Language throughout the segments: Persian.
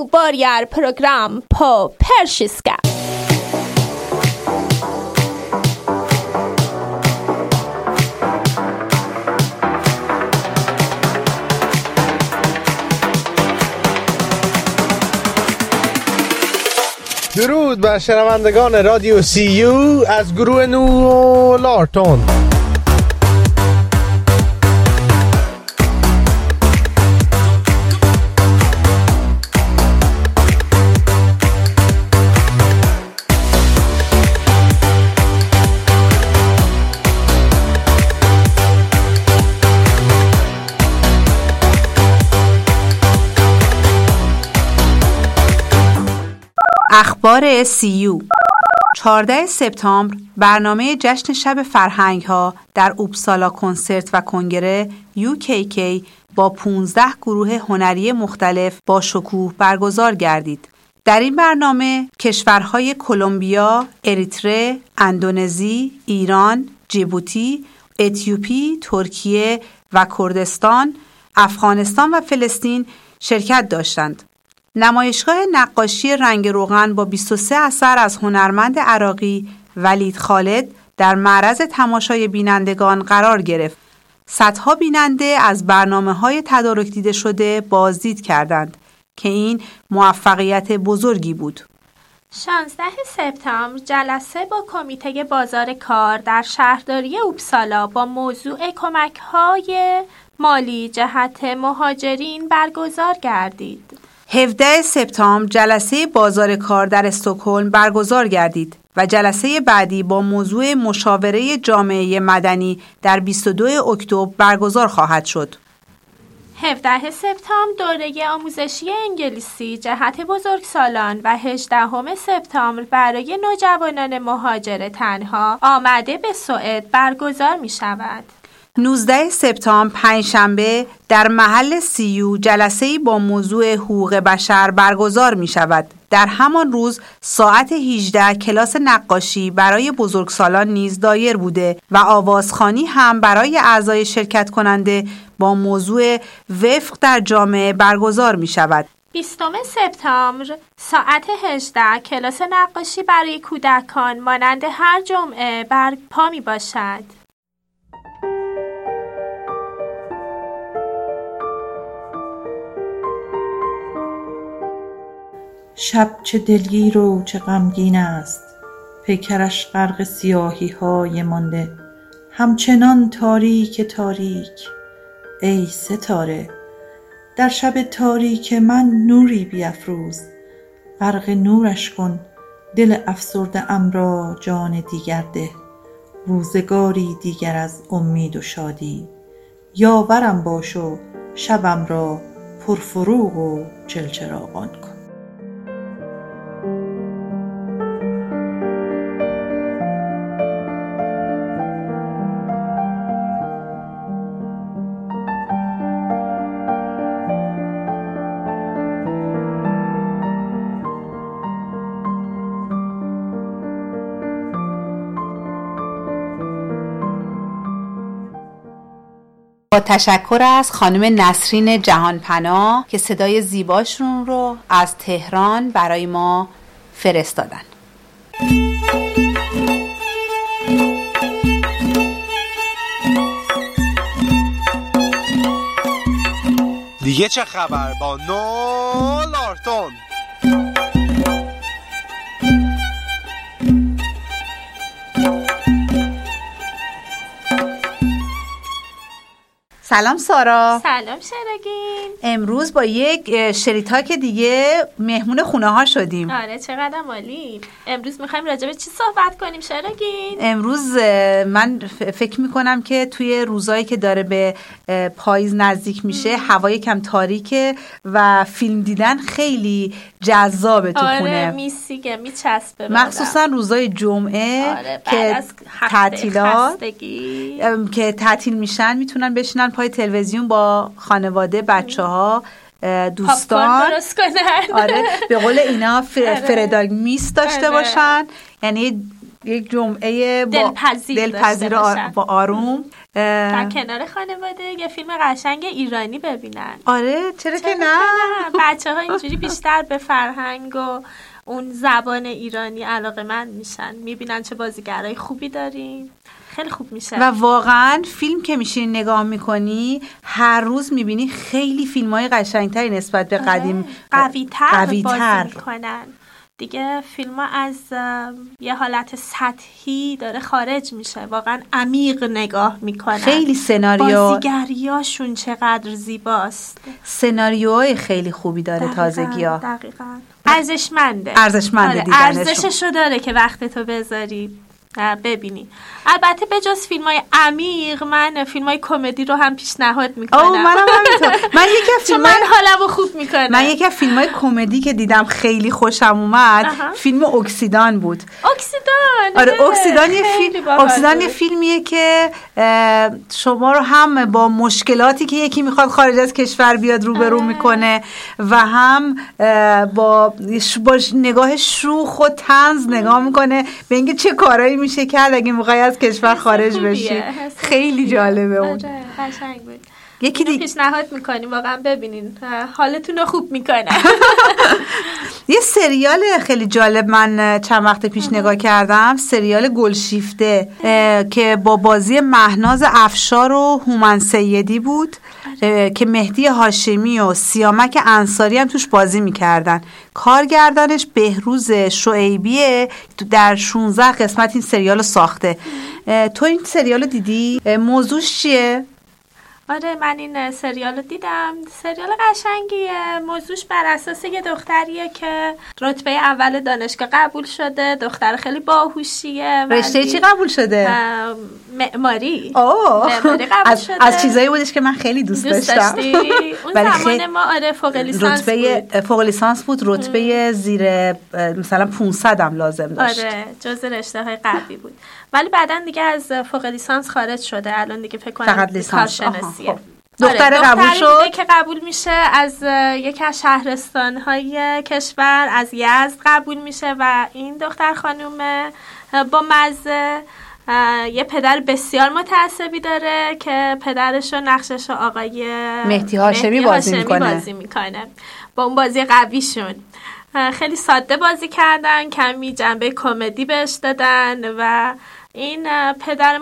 Nu börjar program på persiska. درود بر شنوندگان رادیو CU از گروه نو لارتون. اخبار CU 14 سپتامبر برنامه جشن شب فرهنگ ها در اوبسالا کنسرت و کنگره UKK با 15 گروه هنری مختلف با شکوه برگزار گردید. در این برنامه کشورهای کلمبیا، اریتره، اندونزی، ایران، جیبوتی، اتیوپی، ترکیه و کردستان، افغانستان و فلسطین شرکت داشتند. نمایشگاه نقاشی رنگ روغن با 23 اثر از هنرمند عراقی ولید خالد در معرض تماشای بینندگان قرار گرفت. صدها بیننده از برنامه‌های تدارک دیده شده بازدید کردند که این موفقیت بزرگی بود. 16 سپتامبر جلسه با کمیته بازار کار در شهرداری اوبسالا با موضوع کمک‌های مالی جهت مهاجرین برگزار گردید. 17 سپتامبر جلسه بازار کار در استکهلم برگزار گردید و جلسه بعدی با موضوع مشاوره جامعه مدنی در 22 اکتبر برگزار خواهد شد. 17 سپتامبر دوره آموزشی انگلیسی جهت بزرگسالان و 18 سپتامبر برای نوجوانان مهاجر تنها آمده به سوئد برگزار می شود. 19 سپتامبر پنجشنبه در محل CU جلسه‌ای با موضوع حقوق بشر برگزار می شود. در همان روز ساعت 18 کلاس نقاشی برای بزرگسالان نیز دایر بوده و آوازخوانی هم برای اعضای شرکت کننده با موضوع وفق در جامعه برگزار می شود. 20 سپتامبر ساعت 18 کلاس نقاشی برای کودکان مانند هر جمعه برپا می باشد. شب چه دلگیر و چه غمگین است، پیکرش غرق سیاهی های مانده، همچنان تاریک تاریک ای ستاره، در شب تاریک من نوری بیفروز، غرق نورش کن دل افسرده ام را جان دیگر ده، روزگاری دیگر از امید و شادی، یاورم باش و شبم را پرفروغ و چلچراغان کن. با تشکر از خانم نسرین جهانپناه که صدای زیباشون رو از تهران برای ما فرستادن. دیگه چه خبر با نو لارتون؟ سلام سارا. سلام شراگین. امروز با یک شریطاک دیگه مهمون خونه ها شدیم. آره چقدر عالی. امروز میخوایم راجع به چی صحبت کنیم شراگین؟ امروز من فکر میکنم که توی روزایی که داره به پاییز نزدیک میشه هوای کم تاریکه و فیلم دیدن خیلی جذابه تو خونه. آره میسیگه میچسبه مخصوصا روزای جمعه. آره که تعطیلات که تعطیل میشن میتونن بشینن پای تلویزیون با خانواده بچه‌ها دوستان درست کنن. آره به قول اینا فرداگ میس داشته باشن، یعنی یک جمعه دلپذیر با آروم در کنار خانواده یه فیلم قشنگ ایرانی ببینن. آره چرا که نه؟ بچه‌ها اینجوری بیشتر به فرهنگ و اون زبان ایرانی علاقه‌مند میشن، میبینن چه بازیگرای خوبی داریم، خیلی خوب میشه. و واقعا فیلم که میشین نگاه میکنی هر روز میبینی خیلی فیلم‌های قشنگتری نسبت به قدیم، قوی‌تر بازی میکنن دیگه. فیلم ها از یه حالت سطحی داره خارج میشه، واقعا عمیق نگاه میکنن. خیلی سناریو، بازیگریاشون چقدر زیباست، سناریوهای خیلی خوبی داره. تازگی‌ها دقیقاً ارزشمنده دیدنشون. ارزششو داره که وقتتو بذاری ببینی. البته به جز فیلم های عمیق من فیلم های کمدی رو هم پیشنهاد میکنم. منم همینطور. من حالمو خوب میکنه. من یکی از فیلم های کمدی که دیدم خیلی خوشم اومد فیلم اکسیدان بود. اکسیدان یه فیلمیه که شما رو هم با مشکلاتی که یکی میخواد خارج از کشور بیاد روبرو میکنه و هم با نگاه شوخ و طنز نگاه میکنه به اینکه چه کارایی میشه کرد اگه میخوای از کشور خارج بشی. خیلی جالبه اون. قشنگ بود. یکی دیگه پیشنهاد میکنیم واقعا ببینین، حالتون رو خوب میکنه. یه سریال خیلی جالب من چند وقت پیش نگاه کردم، سریال گلشیفته که با بازی مهناز افشار و هومن سیدی بود که مهدی هاشمی و سیامک انصاری هم توش بازی میکردن. کارگردانش بهروز شعیبیه، در 16 قسمت این سریال ساخته. تو این سریال دیدی؟ موضوعش چیه؟ آره من این سریال رو دیدم. سریال قشنگیه. موضوعش بر اساس یه دختریه که رتبه اول دانشگاه قبول شده. دختر خیلی باهوشیه. رشته چی قبول شده؟ معماری. معماری قبول شده. از چیزایی بودش که من خیلی دوست داشتم. اون زمان ما فوق لیسانس بود. فوق لیسانس بود. رتبه زیر مثلا 500 هم لازم داشت. آره جز رشته های قوی بود. ولی بعدن دیگه از فوق لیسانس خارج شده. الان دیگه فکر کنم کارشناسیه. دختر قبول شد که قبول میشه از یکی از شهرستان‌های کشور، از یزد قبول میشه و این دختر خانوم با مزه یه پدر بسیار متعصبی داره که پدرش و نقشش آقای مهدی هاشمی بازی میکنه. با اون بازی قویشون خیلی ساده بازی کردن، کمی جنبه کمدی بهش دادن و این پدر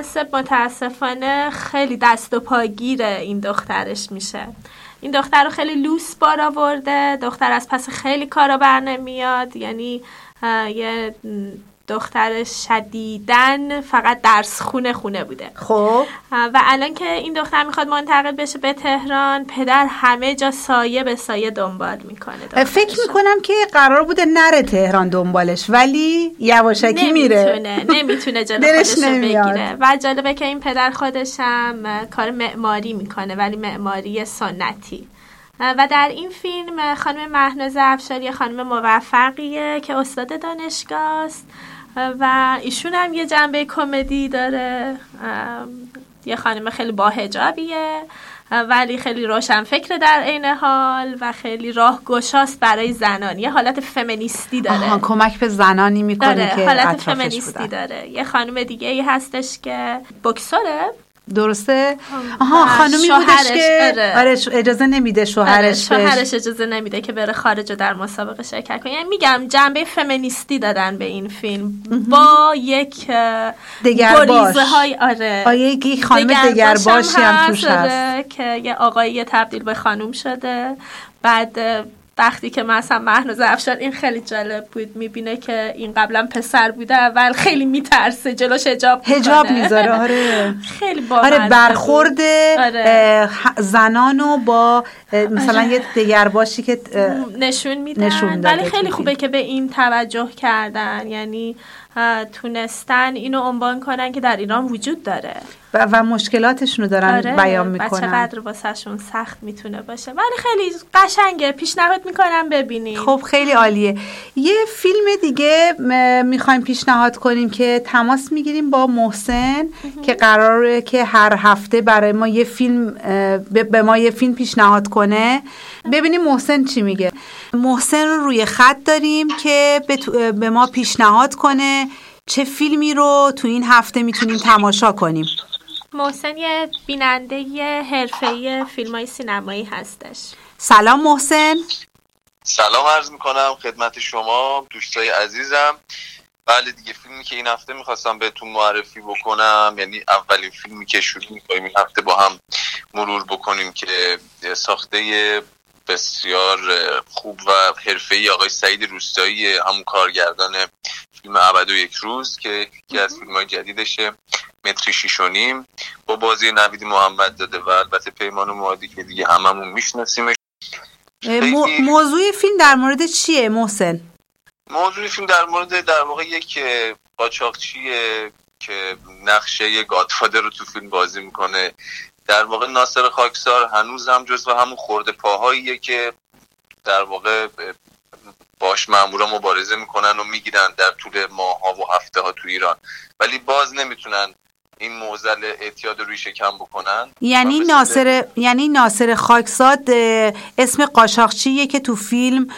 متاسفانه خیلی دست و پاگیر این دخترش میشه. این دختر رو خیلی لوس بار آورده. دختر از پس خیلی کارا بر نمیاد، یعنی یه دختر شدیدن فقط درس خونه بوده. خب و الان که این دختر میخواد منتقل بشه به تهران، پدر همه جا سایه به سایه دنبال میکنه. فکر میکنم که قرار بوده نره تهران دنبالش، ولی یواشکی میره. نمیتونه جلو خودش رو بگیره. و جالبه که این پدر خودش هم کار معماری میکنه، ولی معماری سنتی. و در این فیلم خانم مهناز افشاری خانم موفقیه که استاد دانشگاه است و ایشون هم یه جنبه کمدی داره. یه خانم خیلی با حجابیه ولی خیلی روشن فکر در عین حال و خیلی راهگشاست برای زنان. یه حالت فمینیستی داره. کمک به زنانی میکنه که حالت فمینیستی داره. یه خانم دیگه ای هستش که بوکسوره. درسته؟ خانومی بودش که اجازه نمیده شوهرش اجازه نمیده که بره خارج و در مسابقه شرکت کنه. یعنی میگم جنبه فمینیستی دادن به این فیلم با یک گریزه‌های یک خانم دگرباشی هم توش هست که یه آقایی تبدیل به خانوم شده. بعد وقتی که مثلا مهناز افشار این خیلی جالب بود، میبینه که این قبلا پسر بوده، اول خیلی میترسه جلوش حجاب میذاره. آره خیلی باحال. برخورد زنانو با مثلا یه دگرباشی که نشون میدن. ولی خیلی خوبه که به این توجه کردن، یعنی تونستن اینو عنوان کنن که در ایران وجود داره و مشکلاتشون رو دارن بیان میکنن. چقدر واسهشون سخت میتونه باشه، ولی خیلی قشنگه. پیشنهاد میکنم ببینید. خب خیلی عالیه. یه فیلم دیگه میخوایم پیشنهاد کنیم که تماس میگیریم با محسن که قراره که هر هفته برای ما یه فیلم به ما یه فیلم پیشنهاد کنه. ببینیم محسن چی میگه. محسن رو روی خط داریم که به ما پیشنهاد کنه چه فیلمی رو تو این هفته میتونیم تماشا کنیم؟ محسن یه بیننده حرفه‌ای فیلم‌های سینمایی هستش. سلام محسن. سلام عرض میکنم خدمت شما دوستای عزیزم. بله دیگه، فیلمی که این هفته میخواستم بهتون معرفی بکنم، یعنی اولین فیلمی که شروع میکنیم این هفته با هم مرور بکنیم که ساخته بسیار خوب و حرفه‌ای آقای سعید روستایی، همون کارگردان فیلم ابد و یک روز که یکی از فیلم‌های جدیدشه، متری 6.5، با بازی نوید محمدزاده و البته پیمان موادی که دیگه هممون میشناسیمش. موضوع فیلم در مورد چیه محسن؟ موضوع فیلم در واقع یک قاچاقچیه که نقشه یک گادفادر رو تو فیلم بازی میکنه. در واقع ناصر خاکسار هنوز هم جزو همون خورده پاهاییه که در واقع باش مامورا مبارزه میکنن و میگیرن در طول ماه‌ها و هفته‌ها تو ایران، ولی باز نمیتونن این معضل اعتیاد روی شکم بکنن. یعنی ناصر خاکساد اسم قاچاقچیه که تو فیلم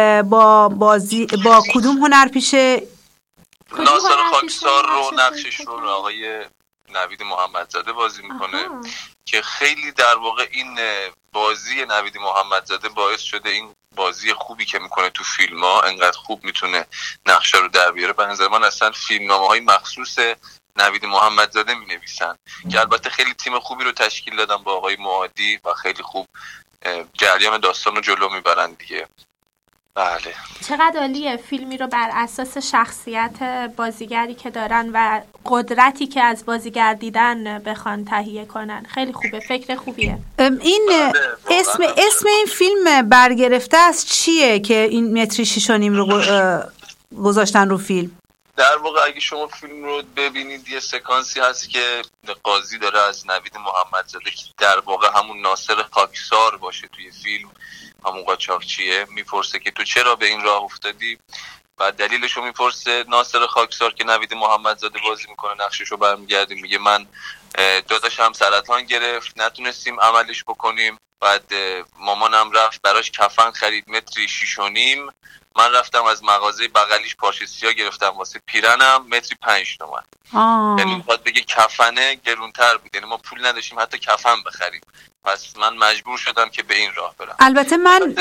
با کدوم هنرپیشه؟ ناصر خاکسار رو نقشش رو آقای نوید محمدزاده بازی میکنه که خیلی در واقع این بازی نوید محمدزاده باعث شده این بازی خوبی که میکنه تو فیلم ها انقدر خوب میتونه نقشه رو در بیاره. به نظر من اصلا فیلمنامه‌های مخصوص نوید محمدزاده می نویسن که البته خیلی تیم خوبی رو تشکیل دادن با آقای معادی و خیلی خوب جریان داستان رو جلو میبرن دیگه. بله، چقدر عالیه فیلمی رو بر اساس شخصیت بازیگری که دارن و قدرتی که از بازیگر دیدن بخوان تهیه کنن. خیلی خوبه، فکر خوبیه. این اسم این فیلم برگرفته از چیه که این متری 6.5 رو گذاشتن رو فیلم؟ در واقع اگه شما فیلم رو ببینید یه سکانسی هست که قاضی داره از نوید محمدزاده که در واقع همون ناصر خاکسار باشه توی فیلم، همون قاچاقچیه، میپرسه که تو چرا به این راه افتادی و دلیلشو میپرسه. ناصر خاکسار که نوید محمدزاده بازی میکنه نقششو برمیگرده میگه من داداشم سرطان گرفت نتونستیم عملش بکنیم، بعد مامانم رفت براش کفن خرید متری 6.5، من رفتم از مغازه بغلیش پارچه سیاه گرفتم واسه پیرنم متری 5 تومن. یعنی میخواد بگه کفنه گرونتر بود، یعنی ما پول نداشتیم حتی کفن بخریم، پس من مجبور شدم که به این راه برم. البته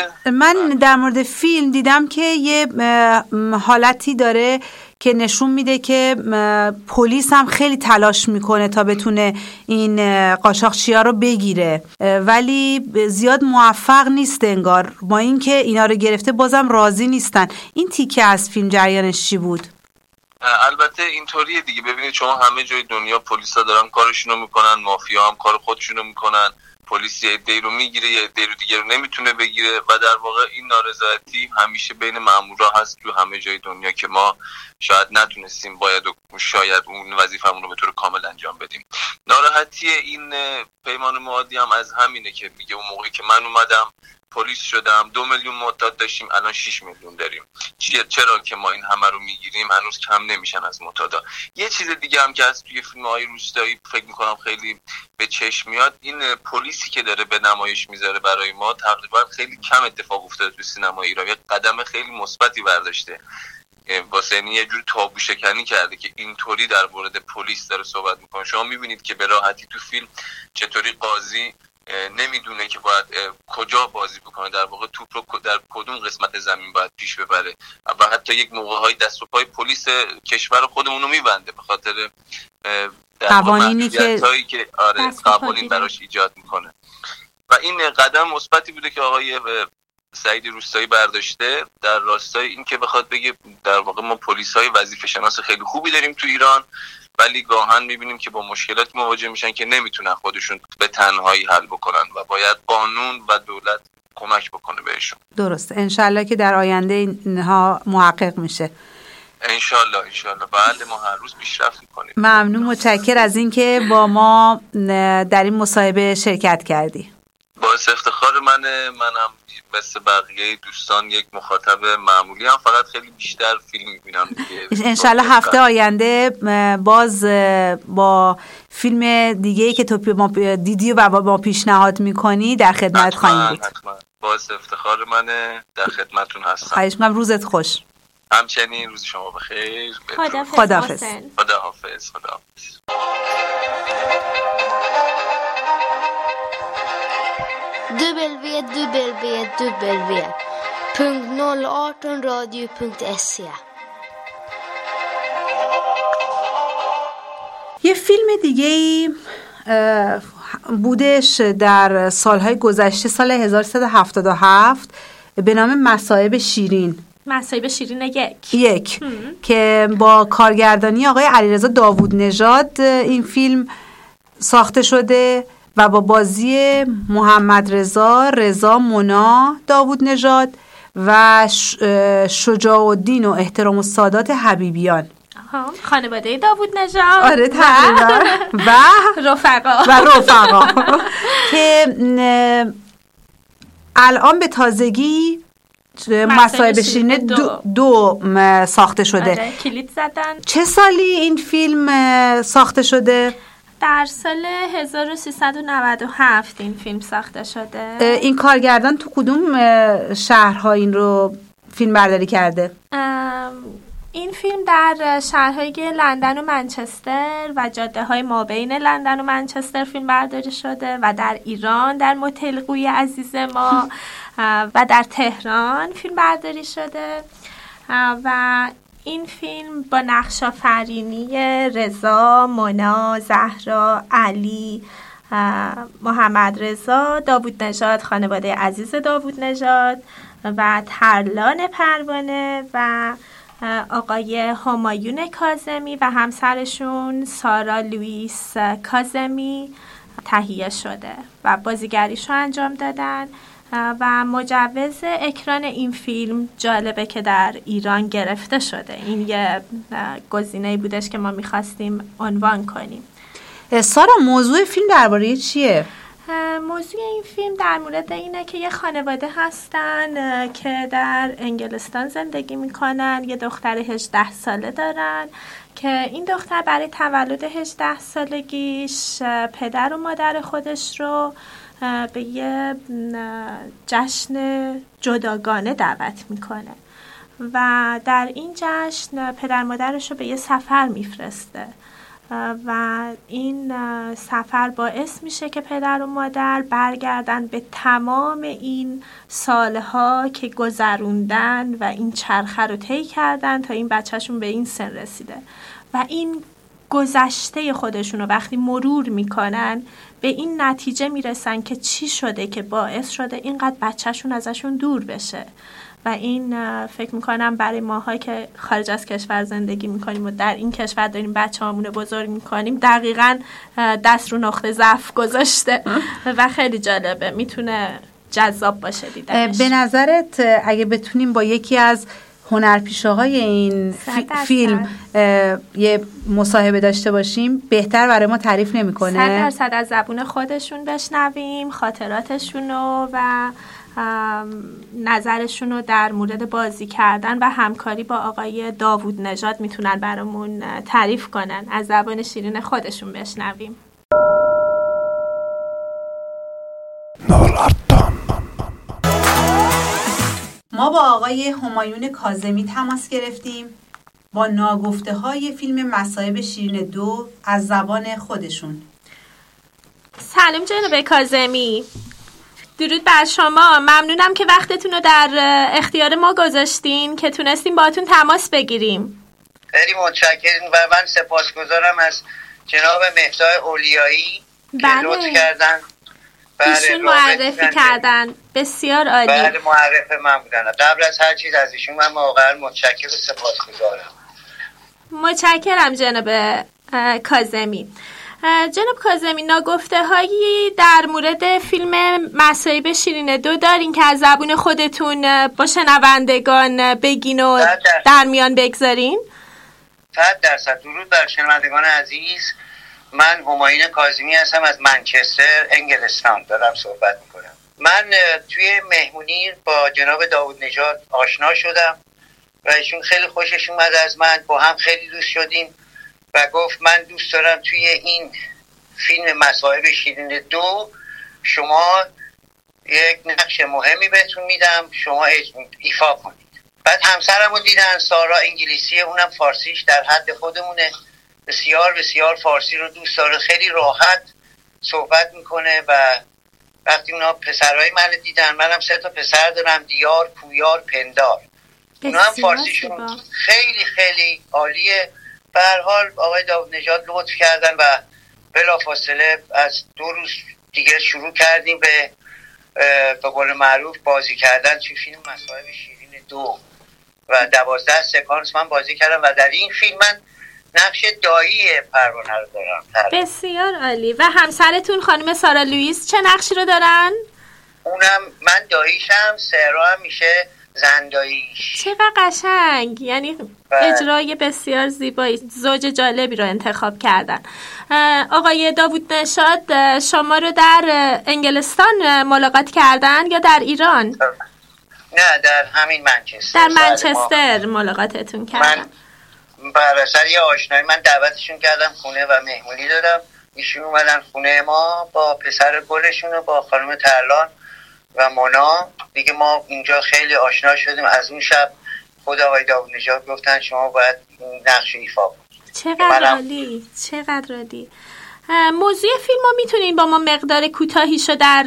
من در مورد فیلم دیدم که یه حالتی داره که نشون میده که پلیس هم خیلی تلاش میکنه تا بتونه این قاچاقچی‌ها رو بگیره، ولی زیاد موفق نیست انگار، با اینکه اینا رو گرفته بازم راضی نیستن. این تیکه از فیلم جریانش چی بود؟ البته اینطوریه دیگه، ببینید شما همه جای دنیا پلیسا دارن کارشونو میکنن، مافیا هم کار خودشونو میکنن، پلیس یه عده‌ای رو میگیره یه عده رو دیگه رو نمیتونه بگیره و در واقع این نارضایتی همیشه بین مامورا هست تو همه جای دنیا که ما شاید نتونستیم شاید اون وظیفمون رو به طور کامل انجام بدیم. ناراحتی این پیمان موادی هم از همینه که میگه اون موقعی که من اومدم پلیس شدم 2 میلیون معتاد داشتیم الان 6 میلیون داریم، چرا که ما این همه رو میگیریم هنوز کم نمیشن از معتادا. یه چیز دیگه هم که از توی فیلم‌های روستایی فکر میکنم خیلی به چشم میاد، این پلیسی که داره به نمایش میذاره برای ما تقریبا خیلی کم اتفاق افتاده تو سینمای ایران، یه قدم خیلی مثبتی برداشته واسه این یه جور تابو شکنی کرده که اینطوری در مورد پلیس داره صحبت میکنه. شما میبینید که به راحتی تو فیلم چطوری قاضی نمیدونه که باید کجا بازی بکنه، در واقع توپ رو در کدوم قسمت زمین باید پیش ببره و حتی یک موقع‌های دست و پای پلیس کشور خودمون رو میبنده به خاطر قوانینی که قوانین براش ایجاد میکنه. و این قدم مثبتی بوده که آقای سعید روستایی برداشته در راستای این که بخواد بگه در واقع ما پلیس‌های وظیفه شناس خیلی خوبی داریم تو ایران، ولی گاهن میبینیم که با مشکلات مواجه میشن که نمیتونن خودشون به تنهایی حل بکنن و باید قانون و دولت کمک بکنه بهشون. درسته، انشالله که در آینده اینها محقق میشه. انشالله. بله، ما هر روز پیشرفت میکنیم. ممنون، متشکر از اینکه با ما در این مصاحبه شرکت کردی. باعث افتخار منم مثل بقیه دوستان یک مخاطب معمولی هم، فقط خیلی بیشتر فیلم میبینم دیگه. انشالله هفته آینده باز با فیلم دیگه‌ای که تو دیدی و با پیشنهاد میکنی در خدمت خواهیم بود. حتما. باعث افتخار منه، در خدمتون هستم. خواهش می‌کنم، روزت خوش. همچنین روز شما بخیر. خداحافظ. خداحافظ. www.018radio.se یه فیلم دیگه‌ای بودش در سالهای گذشته، سال 1377 به نام مصائب شیرین. مصائب شیرین یک که با کارگردانی آقای علیرضا داوودنژاد این فیلم ساخته شده و با بازی محمد رضا مونا داوودنژاد و شجاع الدین و احترام السادات حبیبیان. خانواده داوودنژاد. آره تقریبا. و رفقا که الان به تازگی مصائب شیرین دو ساخته شده. آره، کلید زدن. چه سالی این فیلم ساخته شده؟ در سال 1397 این فیلم ساخته شده. این کارگردان تو کدوم شهرها این رو فیلم برداری کرده؟ این فیلم در شهرهای لندن و منچستر و جاده های مابین لندن و منچستر فیلم برداری شده و در ایران در متلقوی عزیز ما و در تهران فیلم برداری شده و این فیلم با نقش‌آفرینی رضا، مونا، زهرا، علی، محمد رضا داوودنژاد، خانواده عزیز داوودنژاد و ترلان پروانه و آقای همایون کاظمی و همسرشون سارا لوئیس کاظمی تهیه شده و بازیگریشو انجام دادن و مجوز اکران این فیلم جالبه که در ایران گرفته شده. این یه گزینه‌ای بودش که ما می‌خواستیم عنوان کنیم. سارا، موضوع فیلم درباره چیه؟ موضوع این فیلم در مورد اینه که یه خانواده هستن که در انگلستان زندگی میکنن. یه دختر 18 ساله دارن که این دختر برای تولد 18 سالگیش پدر و مادر خودش رو به یه جشن جداگانه دعوت میکنه و در این جشن پدر مادرش رو به یه سفر میفرسته و این سفر باعث میشه که پدر و مادر برگردن به تمام این سالها که گذروندن و این چرخه رو طی کردن تا این بچهشون به این سن رسیده و این گذشته خودشون رو وقتی مرور میکنن به این نتیجه میرسن که چی شده که باعث شده اینقدر بچهشون ازشون دور بشه و این فکر میکنم برای ماها که خارج از کشور زندگی میکنیم و در این کشور داریم بچه هامون رو بزرگ میکنیم دقیقاً دست رو نقطه ضعف گذاشته و خیلی جالبه، میتونه جذاب باشه دیدنش. به نظرت اگه بتونیم با یکی از هنرپیشه‌های این فیلم یه مصاحبه داشته باشیم بهتر برای ما تعریف نمی‌کنه؟ 100% از زبون خودشون بشنویم خاطراتشونو و نظرشونو در مورد بازی کردن و همکاری با آقای داوودنژاد میتونن برامون تعریف کنن. از زبان شیرین خودشون بشنویم. ما با آقای همایون کاظمی تماس گرفتیم با ناگفته های فیلم مصائب شیرین 2 از زبان خودشون. سلام جناب کاظمی، درود بر شما. ممنونم که وقتتون رو در اختیار ما گذاشتین که تونستیم باهاتون تماس بگیریم. خیلی متشکرم و من سپاسگزارم از جناب مهدای اولیایی که لطف کردن. ایشون معرفی کردن. بسیار عالی. بله، معرف من بودن. قبل از هر چیز از ایشون من واقعا متشکر و سپاسگزارم. متشکرم جناب کاظمی. جناب کاظمی، ناگفته هایی در مورد فیلم مصائب شیرین 2 دارین که از زبون خودتون با شنوندگان بگین و در میان بگذارین؟ 100%. درود بر شنوندگان عزیز. من همایون کاظمی هستم، از منچستر انگلستان دارم صحبت میکنم. من توی مهمونی با جناب داوودنژاد آشنا شدم و ایشون خیلی خوشش اومد از من، با هم خیلی دوست شدیم و گفت من دوست دارم توی این فیلم مصائب شیرین 2 شما یک نقش مهمی بهتون میدم، شما ایفا کنید. بعد همسرمو دیدن، سارا انگلیسیه، اونم فارسیش در حد خودمونه، بسیار بسیار فارسی رو دوست داره، خیلی راحت صحبت میکنه. و وقتی اونا پسرهای من دیدن، منم 3 تا پسر دارم، دیار، پویار، پندار، اونا هم فارسیشون خیلی خیلی عالیه. به هر حال آقای داوود نژاد لطف کردن و بلافاصله از 2 روز دیگه شروع کردیم به قول معروف بازی کردن توی فیلم مصائب شیرین 2 و 12 سکانس من بازی کردم و در این فیلم من نقش دایی پروانه رو دارم. بسیار عالی. و همسرتون خانم سارا لوئیس چه نقشی رو دارن؟ اونم من داییشم، سارا هم میشه زن داییش. چقدر قشنگ، یعنی اجرای بسیار زیبایی، زوج جالبی رو انتخاب کردن. آقای داوود نژاد شما رو در انگلستان ملاقات کردن یا در ایران؟ نه، در همین منچستر. در منچستر ملاقاتتون کردن. من بر اثر یه آشنایی من دعوتشون کردم خونه و مهمونی دادم، ایشون اومدن خونه ما با پسر گلشون و با خانم ترلان و مونا دیگه. ما اینجا خیلی آشنا شدیم. از اون شب خود آقای داوود نژاد گفتن شما باید نقش ایفا کنید. چقدر عالی، چقدر عالی. موضوع فیلم رو میتونین با ما مقدار کوتاهیشو در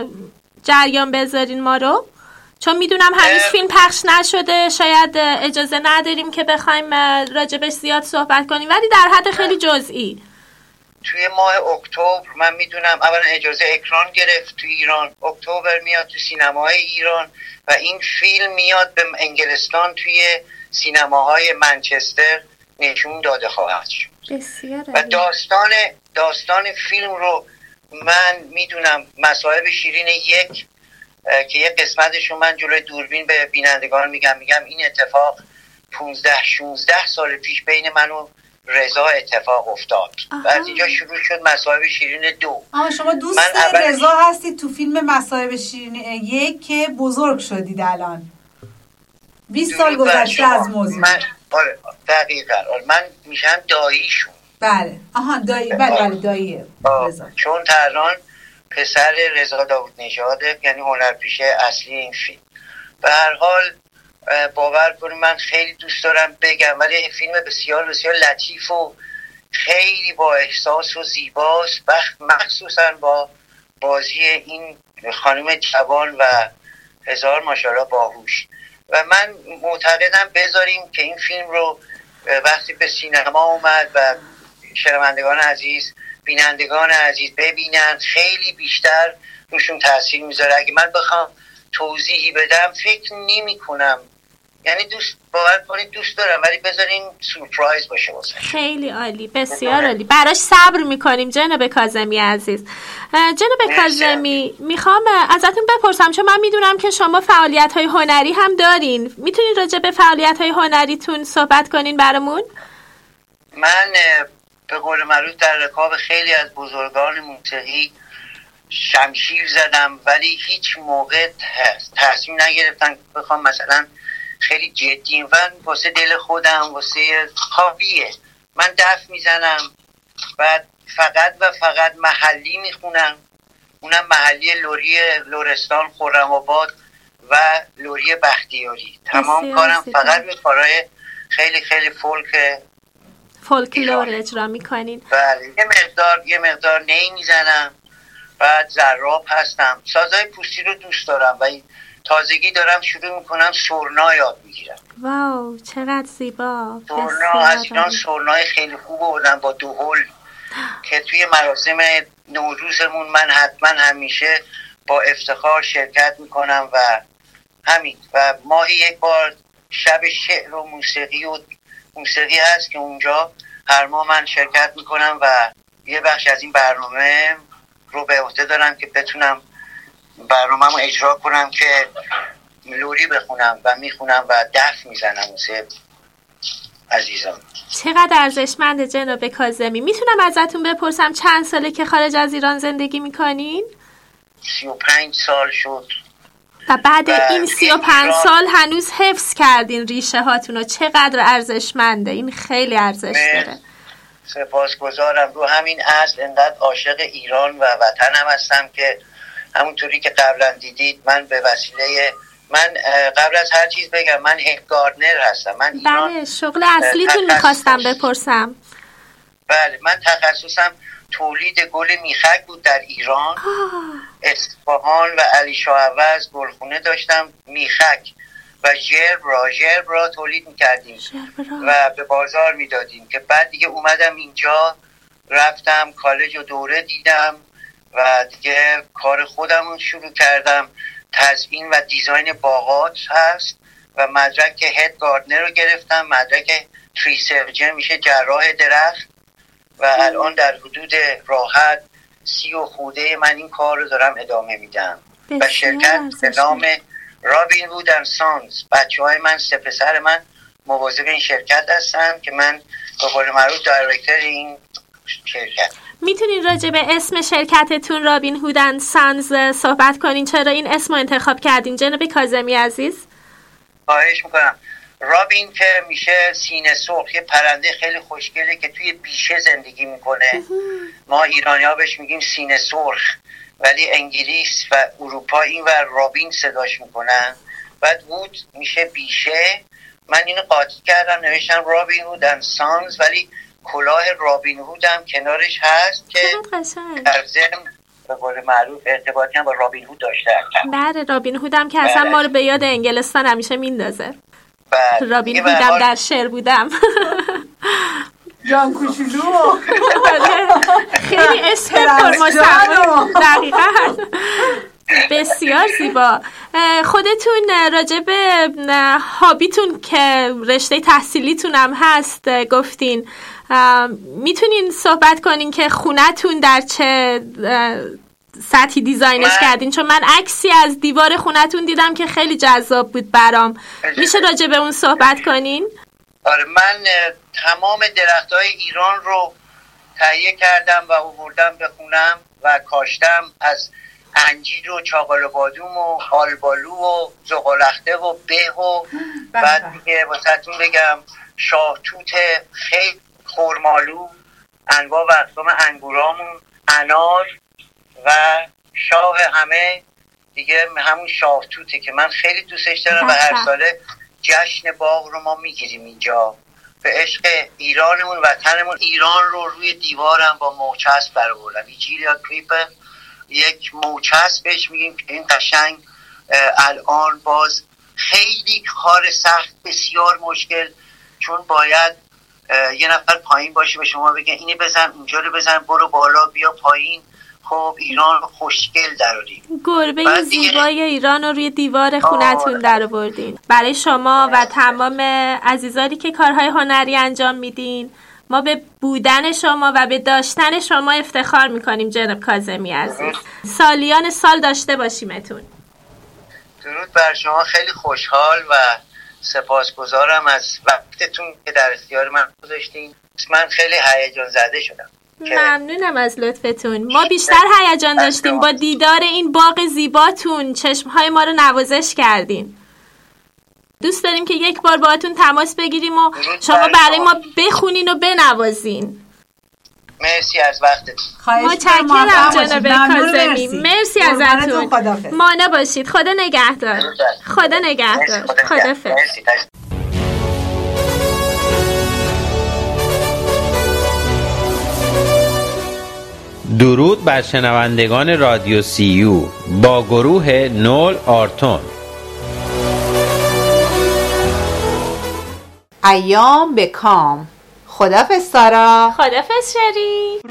جریان بذارین ما رو؟ چون میدونم هنوز فیلم پخش نشده، شاید اجازه نداریم که بخوایم راجبش زیاد صحبت کنیم، ولی در حد خیلی جزئی. توی ماه اکتبر من میدونم اولا اجازه اکران گرفت توی ایران، اکتبر میاد تو سینماهای ایران و این فیلم میاد به انگلستان توی سینماهای منچستر نشون داده خواهد شد. و داستان فیلم رو من میدونم مصائب شیرین 1 که یک قسمتشو من جلوی دوربین به بینندگان میگم این اتفاق 15-16 سال پیش بین من و رضا اتفاق افتاد. و از اینجا شروع شد مصائب شیرین 2. شما دوست رضا هستید تو فیلم مصائب شیرین 1 که بزرگ شدید الان 20 سال گذشته از موضوع. دقیقاً من میشم داییشون. بله دایی. بله داییه رضا. چون ترلان پسر رضا داوود نژاده، یعنی هنرپیشه اصلی این فیلم. به هر حال باور کنید من خیلی دوست دارم بگم، ولی فیلم بسیار بسیار لطیف و خیلی با احساس و زیباست، مخصوصا با بازی این خانم جوان و هزار ماشاءالله باهوش. و من معتقدم بذاریم که این فیلم رو وقتی به سینما اومد و شنوندگان عزیز، بینندگان عزیز ببینن، خیلی بیشتر روشون تاثیر میذاره. اگه من بخوام توضیحی بدم فکر نمی کنم، یعنی باور کنید دوست دارم، ولی بذارین سورپرایز باشه واسه. خیلی عالی، بسیار عالی، براش صبر میکنیم جناب کاظمی عزیز. جناب کاظمی میخوام ازتون بپرسم، چون من میدونم که شما فعالیت‌های هنری هم دارین، میتونین راجع به فعالیت‌های هنریتون صحبت کنین برامون؟ من به قول معروف در رکاب خیلی از بزرگان موسیقی شمشیر زدم، ولی هیچ موقع تصمیم نگرفتم بخوام مثلا خیلی جدی. من واسه دل خودم، واسه هابیه، من دف میزنم و فقط محلی میخونم، اونم محلی لرستان، خرم‌آباد و لری بختیاری. تمام کارم فقط به کارهای خیلی خیلی فولکلور اجرا میکنین. بله، یه مقدار نی میزنم، بعد ضراب هستم. سازهای پوستی رو دوست دارم و تازگی دارم شروع میکنم سرنا یاد میگیرم. واو چقدر زیبا. سرنا از ایران سرنای خیلی خوب بودن با دهل که توی مراسم نوروزمون من حتما همیشه با افتخار شرکت میکنم و همین. و ماهی یک بار شب شعر و موسیقی هست که اونجا هر ماه من شرکت میکنم و یه بخش از این برنامه رو به عهده دارم که بتونم برنامه‌مو اجرا کنم که لوری بخونم و میخونم و دف میزنم واسه عزیزان. چقدر ارزشمنده جناب کاظمی. میتونم ازتون بپرسم چند ساله که خارج از ایران زندگی میکنین؟ 35 سال شد. و بعد این 35 سال هنوز حفظ کردین ریشه هاتونو. چقدر ارزشمنده، این خیلی ارزش داره. سپاسگزارم. رو همین اصل انقدر عاشق ایران و وطنم هستم که همونطوری که قبلا دیدید من به وسیله من قبل از هر چیز بگم من هد گاردنر هستم. من ایران بله شغل اصلیتون میخواستم بپرسم. بله من تخصصم تولید گل میخک بود در ایران. اصفهان و علی شاه عوض گلخونه داشتم، میخک و ژرب را تولید میکردیم و به بازار میدادیم که بعد دیگه اومدم اینجا، رفتم کالج و دوره دیدم و دیگه کار خودمون شروع کردم. تزیین و دیزاین باغات هست و مدرک هد گاردنر رو گرفتم، مدرک تری سرجن میشه جراح درخت و الان در حدود راحت 30 خورده من این کار رو دارم ادامه میدم و شرکت به نام رابین هود اند سانز. بچه‌های من 3 پسر من مواظب این شرکت هستن که من به قول معروف دایرکتور این شرکت. میتونین راجع به اسم شرکتتون رابین هود اند سانز صحبت کنین؟ چرا این اسم رو انتخاب کردین جناب کاظمی عزیز؟ خواهش میکنم. رابین که میشه سینه سرخ، یه پرنده خیلی خوشگله که توی بیشه زندگی میکنه. ما ایرانی‌ها بهش میگیم سینه سرخ، ولی انگلیس و اروپا این و رابین صداش میکنن. بعد هود میشه بیشه. من اینو قاطی کردم نوشتم رابین هود اند سانز، ولی کلاه رابین هود هم کنارش هست که در ضمن به قول معروف ارتباطی هم با رابین هود داشته. بله رابین هود هم که اصلا ما رو به یاد انگلستان همیشه میندازه. رابین هودم در شعر بودم. جان کوچولو خیلی اسم پرمصور. دقیقاً بسیار زیبا. خودتون راجع به هابیتون که رشته تحصیلیتون هم هست گفتین، میتونین صحبت کنین که خونتون در چه سطحی دیزاینش کردین؟ چون من عکسی از دیوار خونتون دیدم که خیلی جذاب بود برام. میشه راجع به اون صحبت کنین؟ آره من تمام درختای ایران رو تهیه کردم و آوردم به خونم و کاشتم، از انجیر و چاقال و بادوم و آلبالو و زغالخته و به و بعد دیگه واسهتون بگم شاهتوت، خیلی خرمالو، انواع و اقسام انگورامون، انار و شاه همه دیگه همون شاهتوته که من خیلی دوستش دارم و هر ساله جشن باغ رو ما میگیریم اینجا به عشق ایرانمون، وطنمون. ایران رو روی دیوارم با موچسب برآوردم. ایجیریا کریپر، یک موچسب بهش میگیم که این قشنگ الان باز خیلی کار سخت، بسیار مشکل، چون باید یه نفر پایین باشه به شما بگه اینی بزن، اونجا رو بزن، برو بالا، بیا پایین. خب ایران خوشگل دراریم. گربه زیبای ایران رو روی دیوار خونتون در آوردین. برای شما و تمام عزیزانی که کارهای هنری انجام میدین، ما به بودن شما و به داشتن شما افتخار میکنیم جناب کاظمی عزیز. سالیان سال داشته باشیمتون. درود بر شما. خیلی خوشحال و سپاسگزارم از وقتتون که در اختیار من گذاشتین. من خیلی هیجان زده شدم. ممنونم از لطفتون. ما بیشتر هیجان داشتیم با دیدار این باغ زیباتون. چشمهای ما رو نوازش کردین. دوست داریم که یک بار باهاتون تماس بگیریم و شما برای ما بخونین و بنوازین. مرسی از وقتتون. متشکرم جناب کاظمی. مرسی ازتون. مانع باشید. خدا نگهدار. خدا نگهدار. خدافظ. درود بر شنوندگان رادیو CU با گروه نول آرتون. ایام به کام. خدافظ سارا. خدافظ شری.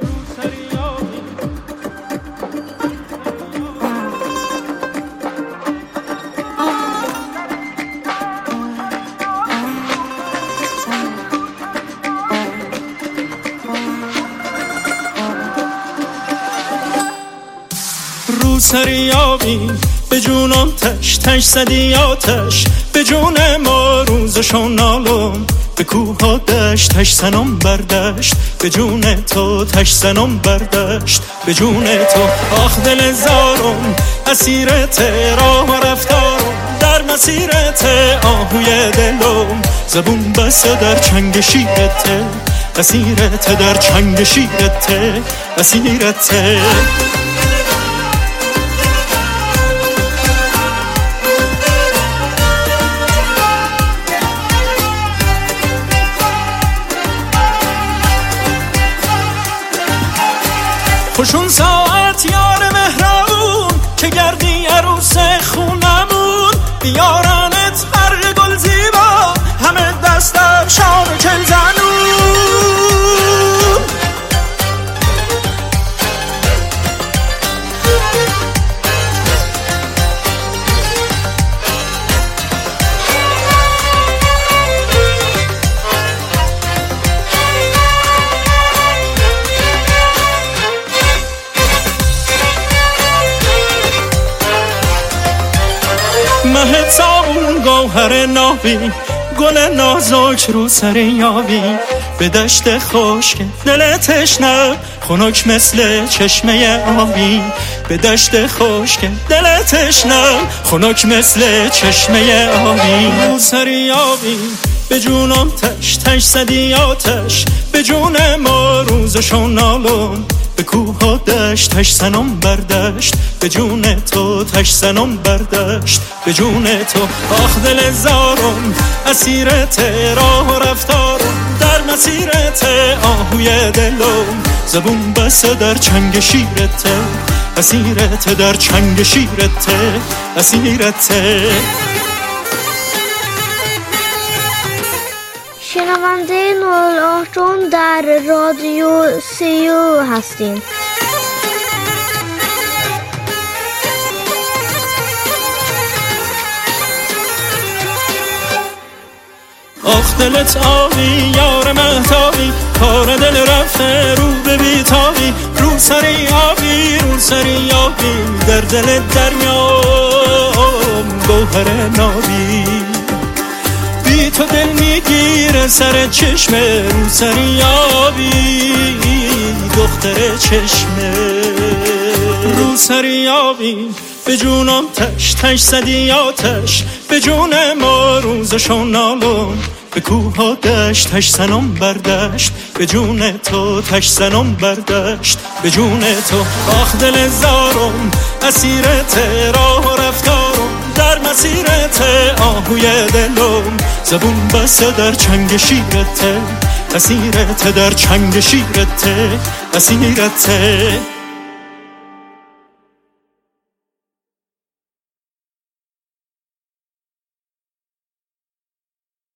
سریابی به جونم تش زدی آتش، به جون ما روزشون نالم، به کوها دشت سنم بردشت، به جون تو تش سنم بردشت، به جون تو آخ دل زارم، اسیرت راه و رفتارم، در مسیرت آهوی دلم، زبون بسته در چنگ شیرت، اسیرت در چنگ شیرت، اسیرت. گوهر نابی گل نازک رو سر یابی به دشت خشک دل تشنه خنک مثل چشمه آبی به دشت خشک دل تشنه خنک مثل چشمه آبی رو سر یابی به جونم تش تش زدی آتش به جون ما روزشون نالون به کوه و دشت تش زنم بردشت به جون تو تش زنم بردشت به جون تو آخ دل زارم اسیرت راه و رفتارم در مسیرت آهوی دلم زبون بسته در چنگ شیرت اسیرت در چنگ شیرت اسیرت. شنونده 08 در رادیو سیو هستیم. آخ دلت آبی یار مهتابی کار دل رفته رو به بیتابی رو سری آبی رو سری آبی در دل دریام گوهر نابی بی تو دل میگیره سر چشمه رو سری آبی دختر چشمه رو سری آبی به جونم تش تش زدی آتش به جون ما روزشون نالون به کوه و دشت تش زنم بردشت به جون تو تش زنم بردشت به جون تو آخ دل زارم اسیرت راه و رفتارم در مسیرت آهوی دلم زبون بسته در چنگ شیرت اسیرت در چنگ شیرت اسیرت.